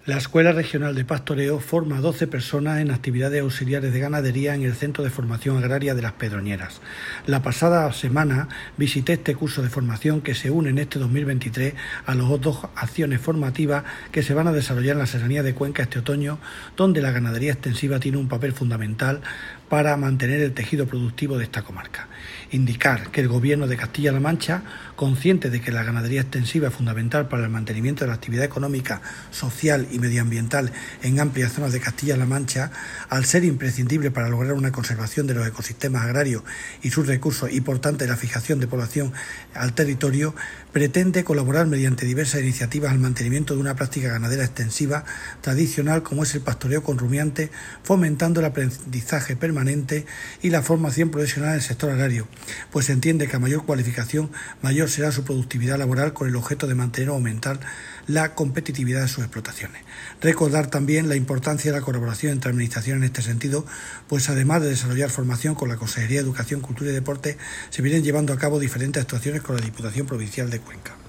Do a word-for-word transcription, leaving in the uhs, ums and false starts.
La Escuela Regional de Pastoreo forma a doce personas en actividades auxiliares de ganadería en el Centro de Formación Agraria de Las Pedroñeras. La pasada semana visité este curso de formación que se une en este dos mil veintitrés a las dos acciones formativas que se van a desarrollar en la Serranía de Cuenca este otoño, donde la ganadería extensiva tiene un papel fundamental para mantener el tejido productivo de esta comarca. Indicar que el Gobierno de Castilla-La Mancha, consciente de que la ganadería extensiva es fundamental para el mantenimiento de la actividad económica, social y medioambiental en amplias zonas de Castilla-La Mancha, al ser imprescindible para lograr una conservación de los ecosistemas agrarios y sus recursos y por tanto la fijación de población al territorio, pretende colaborar mediante diversas iniciativas al mantenimiento de una práctica ganadera extensiva tradicional como es el pastoreo con rumiantes, fomentando el aprendizaje permanente y la formación profesional en el sector agrario, pues se entiende que a mayor cualificación, mayor será su productividad laboral con el objeto de mantener o aumentar la competitividad de sus explotaciones. Recordar también la importancia de la colaboración entre administraciones en este sentido, pues además de desarrollar formación con la Consejería de Educación, Cultura y Deporte, se vienen llevando a cabo diferentes actuaciones con la Diputación Provincial de Cuenca.